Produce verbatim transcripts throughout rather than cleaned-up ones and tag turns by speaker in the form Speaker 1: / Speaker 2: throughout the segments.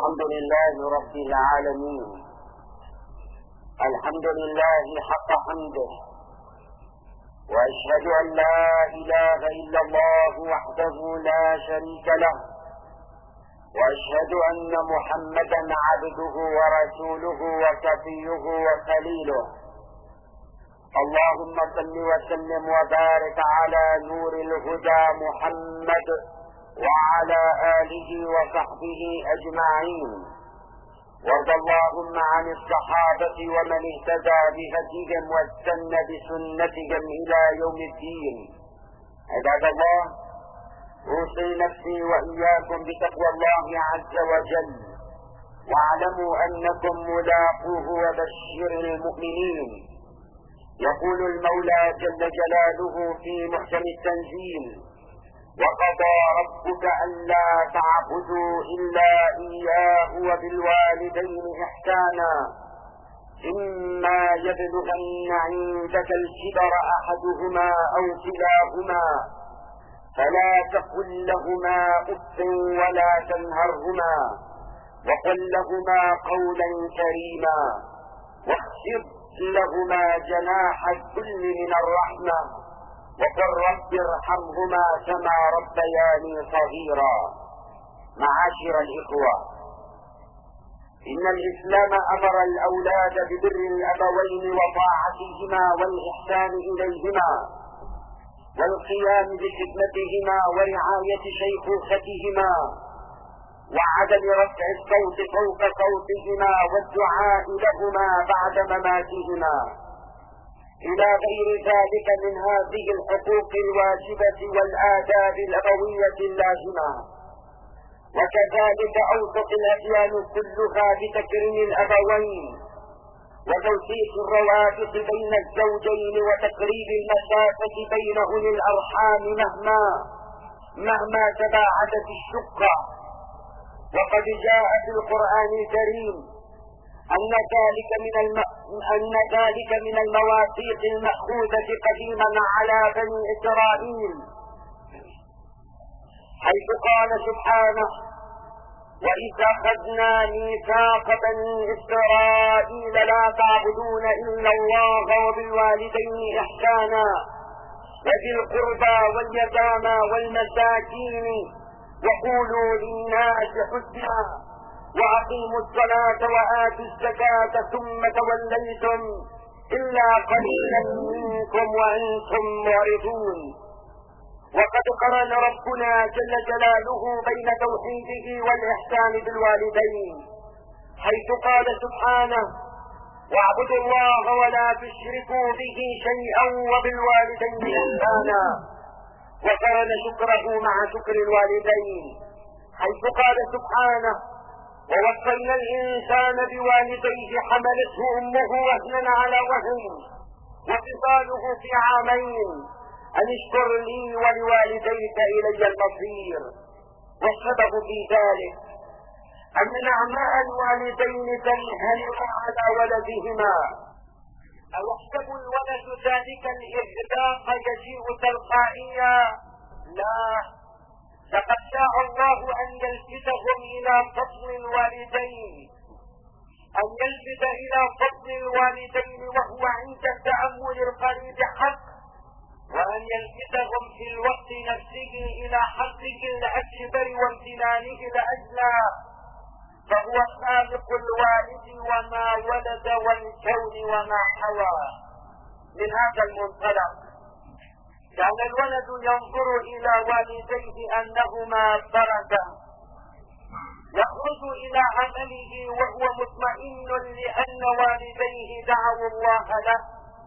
Speaker 1: الحمد لله رب العالمين. الحمد لله حق حمده، وأشهد أن لا إله إلا الله وحده لا شريك له، وأشهد أن محمدا عبده ورسوله وصفيه وخليله. اللهم صل وسلم وبارك على نور الهدى محمد وعلى آله وصحبه أجمعين، وارض اللهم عن الصحابة ومن اهتدى بهديهم واستنى بسنتهم إلى يوم الدين. عباد الله، أوصي نفسي وإياكم بتقوى الله عز وجل، واعلموا أنكم ملاقوه وبشر المؤمنين. يقول المولى جل جلاله في محكم التنزيل: وقضى ربك ألا تعبدوا إلا إياه وبالوالدين إحسانا إما يبلغن عندك الكبر أحدهما أو كلاهما فلا تقل لهما أف ولا تنهرهما وقل لهما قولا كريما واخفض لهما جناح الذل من الرحمة وقل رب ارحمهما كما ربياني صغيرا. معاشر الإخوة، إن الإسلام أمر الأولاد ببر الأبوين وطاعتهما والإحسان إليهما والقيام بخدمتهما ورعاية شيخوختهما وعدم رفع الصوت فوق صوتهما والدعاء لهما بعد مماتهما إلى غير ذلك من هذه الحقوق الواجبة والآداب الأبوية اللازمة. وكذلك أوصت الأديان كلها بتكريم الأبوين وتوثيق الروابط بين الزوجين وتقريب المسافة بين أولي الأرحام مهما مهما تباعدت الشقة. وقد جاء في القرآن الكريم أن ذلك من الم... أن ذلك من المواثيق المأخوذة قديما على بني إسرائيل، حيث قال سبحانه: وإذا أخذنا ميثاق بني إسرائيل لا تعبدون إلا الله وبالوالدين إحسانا وذي القربى واليتامى والمساكين وقولوا للناس حسنا وأقيموا الصلاة وآتوا الزكاة ثم توليتم إلا قليلا منكم وأنتم معرضون. وقد قرن ربنا جل جلاله بين توحيده والإحسان بالوالدين، حيث قال سبحانه: واعبدوا الله ولا تشركوا به شيئا وبالوالدين إحسانا، وقرن شكره مع شكر الوالدين، حيث قال سبحانه: ووصينا الإنسان بوالديه حملته أمه وهنا على وهن وفصاله في عامين أن اشكر لي ولوالديك إلي المصير. والسبب في ذلك أن نعماء الوالدين تنهمر على ولدهما. أيحسب الولد ذلك الإخلاق يجيء تلقائيا؟ لا، لقد شاء الله أن يلفتهم إلى فضل الوالدين أن يلفت إلى فضل الوالدين وهو عند التأمل القريب حق، وأن يلفتهم في الوقت نفسه إلى حقه الأكبر وامتنانه الأجلى، فهو خالق الوالد وما ولد والكون وما حوى. من هذا المنطلق كان الولد ينظر إلى والديه أنهما بركة، يخرج إلى عمله وهو مطمئن لأن والديه دعوا الله له،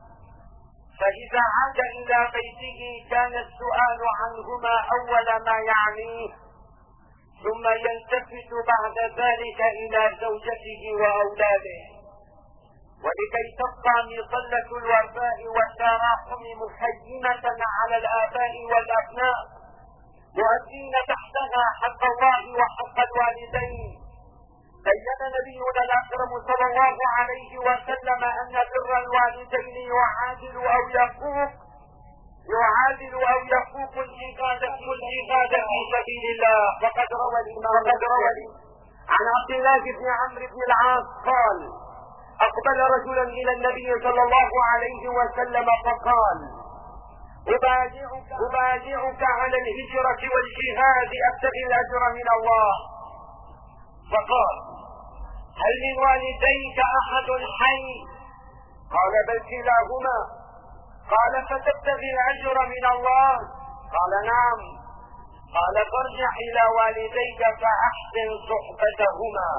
Speaker 1: فإذا عاد إلى بيته كان السؤال عنهما أول ما يعنيه، ثم يلتفت بعد ذلك إلى زوجته وأولاده. ولكي تبقى مظلة الوفاء والتراحم مخيمة على الآباء والأبناء مؤدين تحتها حق الله وحق الوالدين، بين نبينا الأكرم صلى الله عليه وسلم أن بر الوالدين يعادل أو يفوق يعادل أو يفوق الجهاد في سبيل الله. وقد روى عن عبد الله بن عمرو بن العاص قال: أقبل رجل إلى النبي صلى الله عليه وسلم فقال: أبايعك, أبايعك على الهجرة والجهاد أبتغي الأجر من الله. فقال: هل من والديك أحد حي؟ قال: بل كلاهما. قال: فتبتغي الأجر من الله؟ قال: نعم. قال: فارجع إلى والديك فأحسن صحبتهما.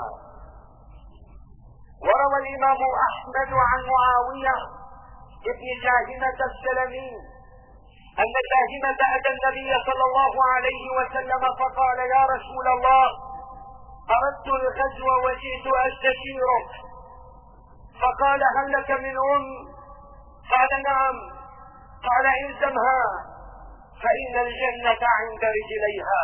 Speaker 1: وروى الإمام أحمد عن معاوية ابن جاهمة السلمي أن جاهمة أتى النبي صلى الله عليه وسلم فقال: يا رسول الله، أردت الغزو وجئت أستشيرك. فقال: هل لك من أم؟ قال: نعم. قال: الزمها فإن الجنة عند رجليها.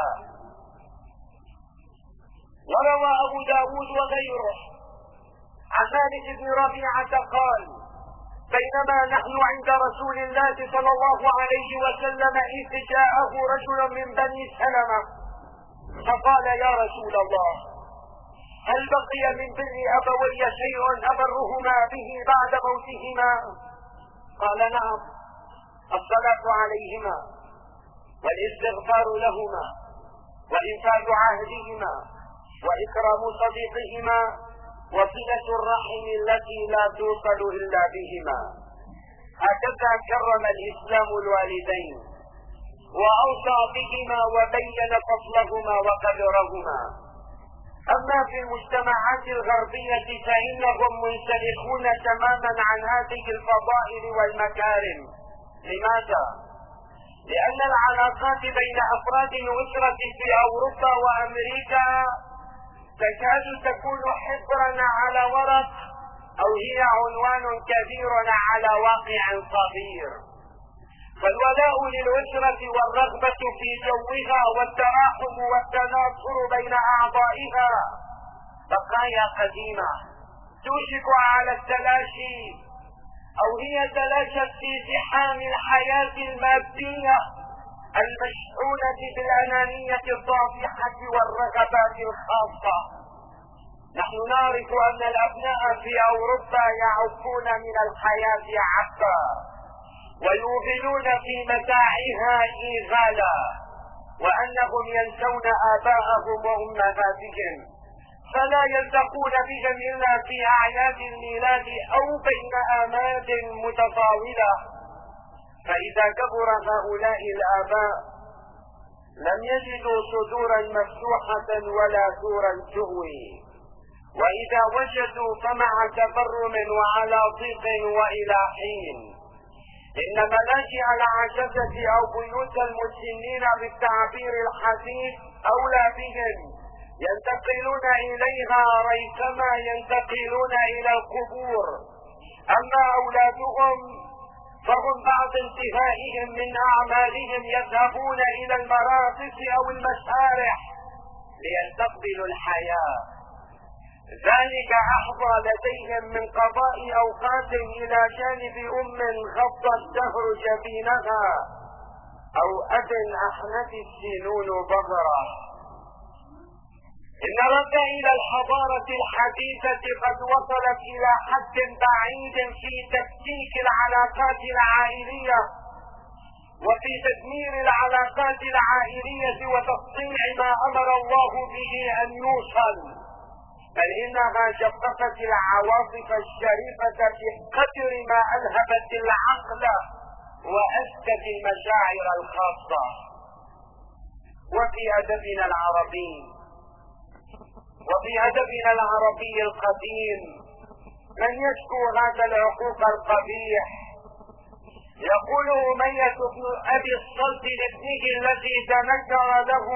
Speaker 1: وروى أبو داود وغيره عن مالك بن ربيعة قال: بينما نحن عند رسول الله صلى الله عليه وسلم إذ جاءه رجل من بني سلمة فقال: يا رسول الله، هل بقي من بر أبوي شيء أبرهما به بعد موتهما؟ قال: نعم، الصلاة عليهما والاستغفار لهما وإنفاذ عهدهما وإكرام صديقهما وصلة الرحم التي لا توصل إلا بهما. هكذا كرم الإسلام الوالدين وأوصى بهما وبين فضلهما وقدرهما. أما في المجتمعات الغربية فإنهم منسلخون تماما عن هذه الفضائل والمكارم. لماذا؟ لأن العلاقات بين أفراد الأسرة في أوروبا وأمريكا تكاد تكون حبرا على ورق أو هي عنوان كبير على واقع صغير. فالولاء للأسرة والرغبة في جوها والتراحم والتناصر بين أعضائها بقايا قديمة توشك على التلاشي، أو هي تلاشت في زحام الحياة المادية المشحونة بالأنانية الطافحة والرغبات الخاصة. نحن نعرف أن الأبناء في أوروبا يعفون من الحياة عفا ويوغلون في متاعها إيغالا، وأنهم ينسون آباءهم وأمهاتهم، فلا يلتقون بهم إلا في أعياد الميلاد أو بين آماد متطاولة. فإذا كبر هؤلاء الآباء لم يجدوا صدورا مفتوحة ولا ثورا تهوي، وإذا وجدوا فمع تبرم وعلى ضيق وإلى حين. إن ملاجئ العجزة أو بيوت المسنين بالتعبير الحديث أولى بهم، ينتقلون إليها ريثما ينتقلون إلى القبور. أما أولادهم فهم بعد انتهائهم من أعمالهم يذهبون إلى المرافق أو المسارح ليستقبلوا الحياة. ذلك أحظى لديهم من قضاء أوقات إلى جانب أم غض الدهر جبينها أو أب أحنت السنون ظهره. إن الرد إلى الحضارة الحديثة قد وصلت إلى حد بعيد في تفكيك العلاقات العائلية وفي تدمير العلاقات العائلية وتقطيع ما أمر الله به أن يوصل، بل إنها شققت العواطف الشريفة بقدر ما ألهبت العقل وأسكت المشاعر الخاصة. وفي أدبنا العربي وفي أدبنا العربي القديم من يشكو هذا العقوق القبيح. يقول أمية بن أبي الصلت لابنه الذي تنكر له: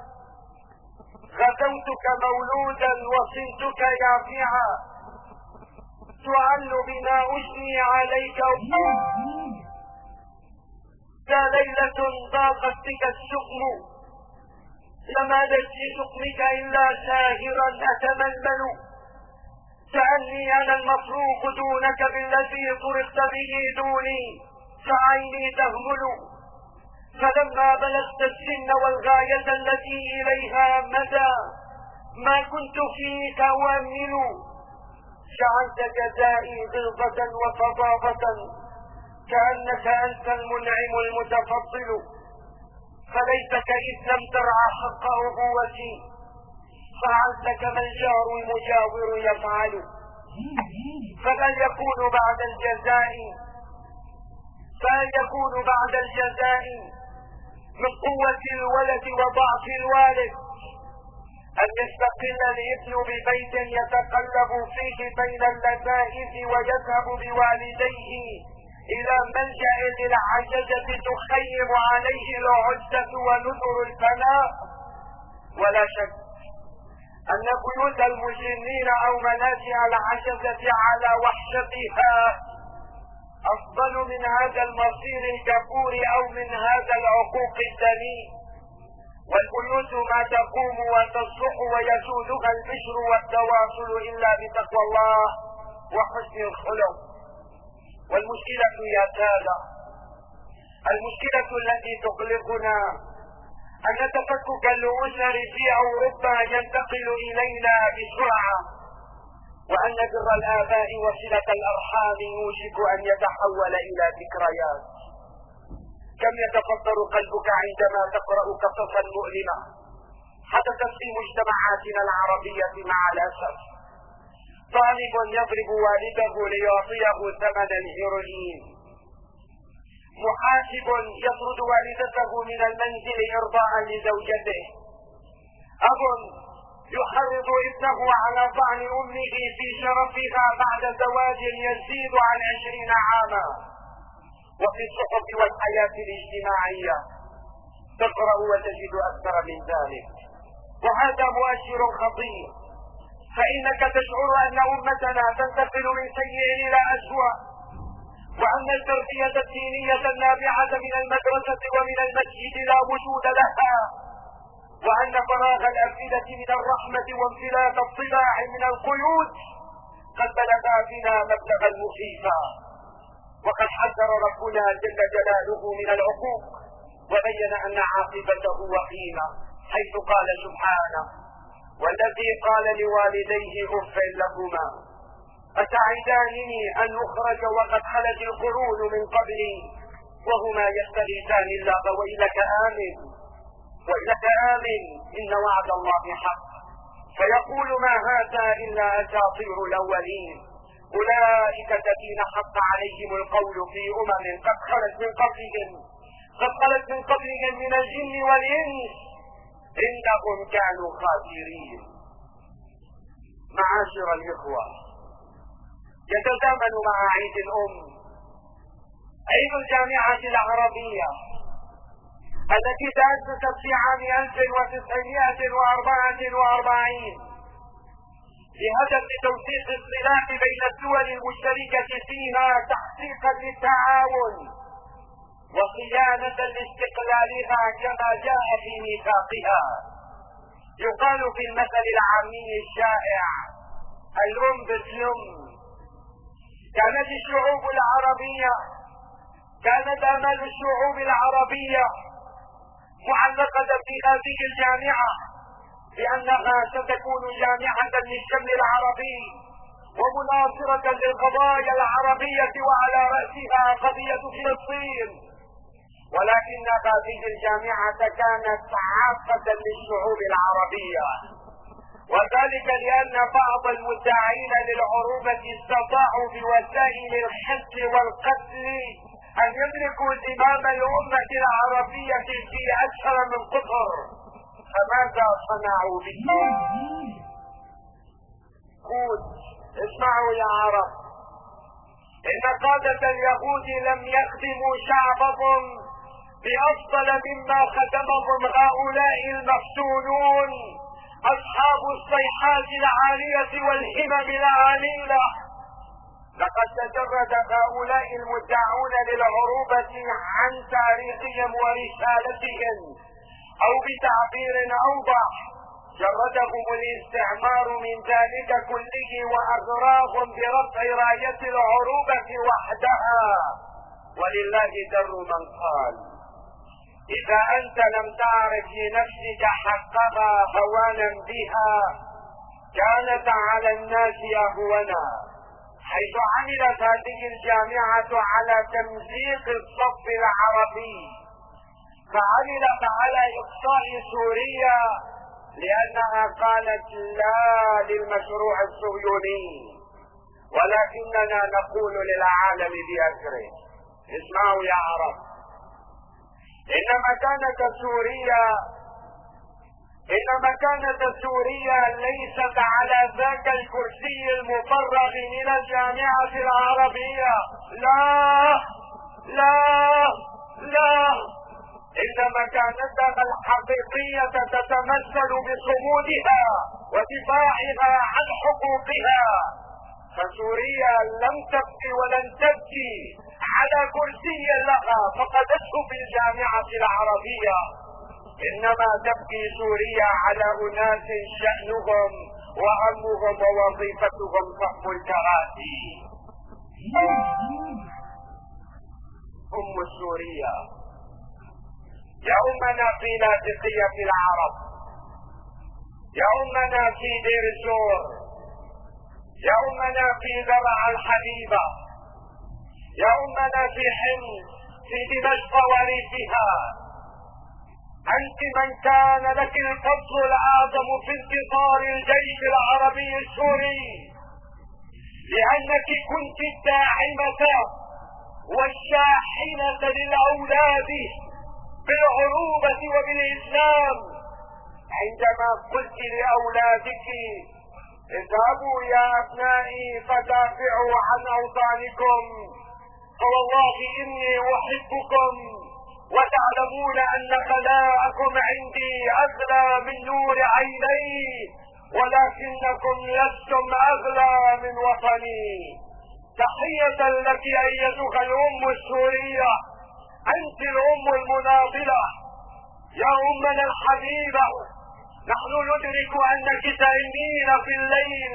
Speaker 1: غزوتك مولودا وصنتك يافعا، تعل بما أجني عليك ذا ليلة ضاقت بك السقم، لما لجي سقمك إلا ساهرا أتململ، كأني أنا المفروق دونك بالذي طرقت به دوني، فعيني تهمل. فلما بلغت السن والغاية التي إليها مدى ما كنت فيك أؤمل، جعلت جزائي غلظة وفظاظة كأنك أنت المنعم المتفضل، فليتك إذ لم ترعى حق أبوتي فعلت كما الجار المجاور يفعل. فهل يكون بعد الجزاء فهل يكون بعد الجزاء من قوة الولد وضعف الوالد أن يستقل الابن ببيت يتقلب فيه بين اللذائذ ويذهب بوالديه إلى ملجأ للعجزة تخيم عليه العزة ونذر الفناء؟ ولا شك أن بيوت المسنين أو منازع العجزة على وحشتها أفضل من هذا المصير الكفور أو من هذا العقوق الدنيء. والبيوت ما تقوم وتصلح ويسودها البشر والتواصل إلا بتقوى الله وحسن الخلق. والمشكلة يا سادة، المشكلة التي تقلقنا أن تفكك الأسر في أوروبا ينتقل إلينا بسرعة، وأن بر الآباء وصلة الأرحام يوشك أن يتحول إلى ذكريات. كم يتفطر قلبك عندما تقرأ قصصا مؤلمة حدثت في مجتمعاتنا العربية مع الأسف. طالب يضرب والده ليعطيه ثمن الهيروين، محاسب يطرد والدته من المنزل إرضاء لزوجته، أب يحرض ابنه على طعن أمه في شرفها بعد زواج يزيد عن عشرين عاما. وفي الصحف والحياة الاجتماعية تقرأ وتجد أكثر من ذلك، وهذا مؤشر خطير، فإنك تشعر أن أمتنا تنتقل من سيء إلى أسوأ، وأن التربية الدينية النابعة من المدرسة ومن المسجد لا وجود لها، وأن فراغ الأفئدة من الرحمة وانفلات الطباع من القيود قد بلغا بنا مبلغا مخيفا. وقد حذر ربنا جل جلاله من العقوق وبين أن عاقبته وخيمة، حيث قال سبحانه: والذي قال لوالديه اف لكما أتعدانني أن أخرج وقد خلت القرون من قبلي وهما يستغيثان الله ويلك آمن ويلك آمن إن وعد الله حق، فيقول ما هذا إلا أساطير الأولين، أولئك الذين حق عليهم القول في أمم قد خلت من قبلهم قد خلت من قبلهم من الجن والإنس إنهم كانوا خاسرين. معاشر الإخوة، يتزامن مع عيد الأم عيد الجامعة العربية التي تأسست في عام ألف وتسعمائة وأربعة وأربعين بهدف توثيق الصلات بين الدول المشتركة فيها تحقيقا للتعاون وصيانة لاستقلالها كما جاء في ميثاقها. يقال في المثل العامي الشائع: الأم بتلم. كانت الشعوب العربية كانت آمال الشعوب العربية معلقة في هذه الجامعة بأنها ستكون جامعة للشمل العربي ومناصرة للقضايا العربية وعلى رأسها قضية فلسطين، ولكن هذه الجامعة كانت عاقة للشعوب العربية، وذلك لأن بعض المدعين للعروبة استطاعوا بوسائل الحس والقتل أن يملكوا زمام الأمة العربية في أكثر من قطر. فماذا صنعوا به؟ قول اسمعوا يا عرب، إن قادة اليهود لم يخدموا شعبهم بأفضل مما خدمهم هؤلاء المفتونون أصحاب الصيحات العالية والهمم العالية. لقد تجرد هؤلاء المدعون للعروبة عن تاريخهم ورسالتهم، أو بتعبير أوضح جردهم الاستعمار من ذلك كله وأغراهم برفع راية العروبة وحدها. ولله در من قال: إذا أنت لم تعرف لنفسك حقها هوانا بها كانت على الناس أهونا، حيث عملت هذه الجامعة على تمزيق الصف العربي، فعملت على إقصاء سوريا لأنها قالت لا للمشروع الصهيوني، ولكننا نقول للعالم بأسره: اسمعوا يا عرب، إن مكانة سوريا إن مكانة سوريا ليست على ذاك الكرسي المفرغ من الجامعة العربية، لا لا لا، إن مكانتها الحقيقية تتمثل بصمودها ودفاعها عن حقوقها. فسوريا لم تبكي ولن تبكي على كرسي لها فقدته في الجامعة العربية، إنما تبكي سوريا على أناس شأنهم وهمهم ووظيفتهم فهم الكراسي. أم سوريا يا أمنا في لاذقية العرب، يا أمنا في دير الزور، يا أمنا في درع الحبيبة، يا أمنا في حمص، في دمشق وريفها، أنت من كان لك الفضل الأعظم في انتصار الجيش العربي السوري، لأنك كنت الداعمة والشاحنة للأولاد بالعروبة وبالإسلام، عندما قلت لأولادك: اذهبوا يا أبنائي فدافعوا عن أوطانكم، فوالله إني أحبكم، وتعلمون أن خلاءكم عندي أغلى من نور عيني، ولكنكم لستم أغلى من وطني. تحية لك أيتها الأم السورية، أنت الأم المناضلة يا أمنا الحبيبة. نحن ندرك أنك تئنين في الليل،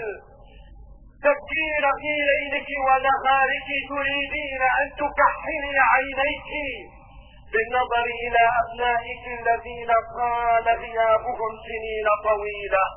Speaker 1: تبكين في ليلك ونهارك، تريدين أن تكحلي عينيك بالنظر إلى أبنائك الذين طال غيابهم سنين طويلة،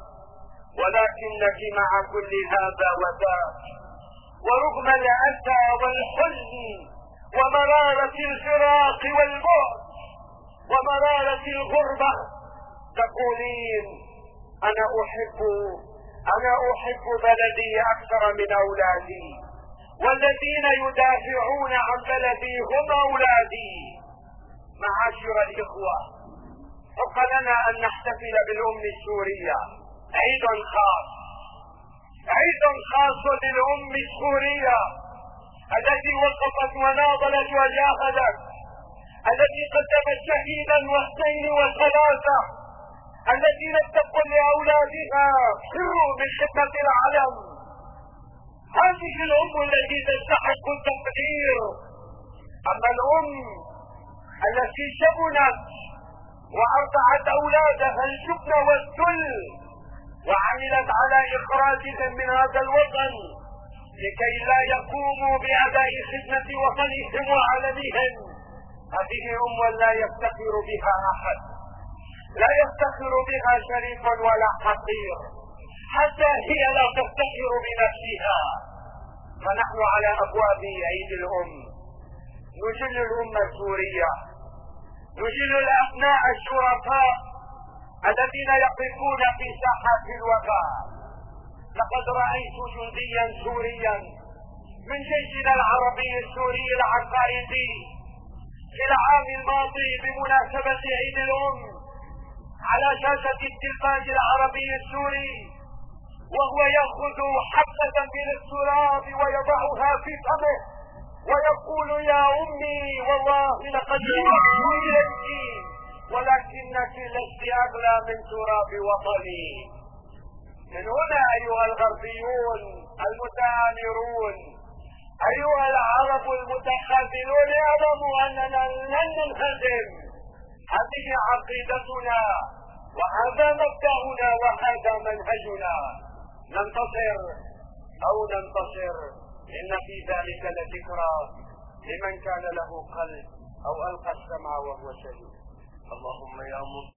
Speaker 1: ولكنك مع كل هذا وذاك ورغم الأسى والحزن ومرارة الفراق والبعد ومرارة الغربة تقولين: أنا أحب أنا أحب بلدي أكثر من أولادي، والذين يدافعون عن بلدي هم أولادي. معاشر الإخوة، حق لنا أن نحتفل بالأم السورية عيد خاص، عيد خاص للأم السورية التي وقفت وناضلت وجاهدت، التي قدمت شهيدا واثنين وثلاثة، التي لم تقل لأولادها: فروا من خدمة العلم. هذه الأم التي تستحق التقدير. أما الأم التي شبنت وأرضعت أولادها الجبن والذل وعملت على إخراجهم من هذا الوطن لكي لا يقوموا بأداء خدمة وطنهم وعلمهم، هذه أم لا يفتخر بها أحد، لا يفتخر بها شريف ولا حقير، حتى هي لا تفتخر بنفسها. فنحن على أبواب عيد الأم نجل الأمة السورية، نجل الأبناء الشرفاء الذين يقفون في ساحات الوفاء. لقد رأيت جنديا سوريا من جيشنا العربي السوري العقائدي في العام الماضي بمناسبة عيد الأم على شاشة التلفاز العربي السوري، وهو يأخذ حبة من التراب ويضعها في فمه ويقول: يا أمي، والله لقد شرفت إليك، ولكنك لست أغلى من تراب وطني. من هنا أيها الغربيون المتآمرون، أيها العرب المتخاذلون، اعلموا أننا لن ننهزم. هذه عقيدتنا، وهذا مبدأنا، وهذا منهجنا. ننتصر أو ننتصر، إن في ذلك لذكرى لمن كان له قلب أو ألقى السمع وهو شهيد. اللهم يا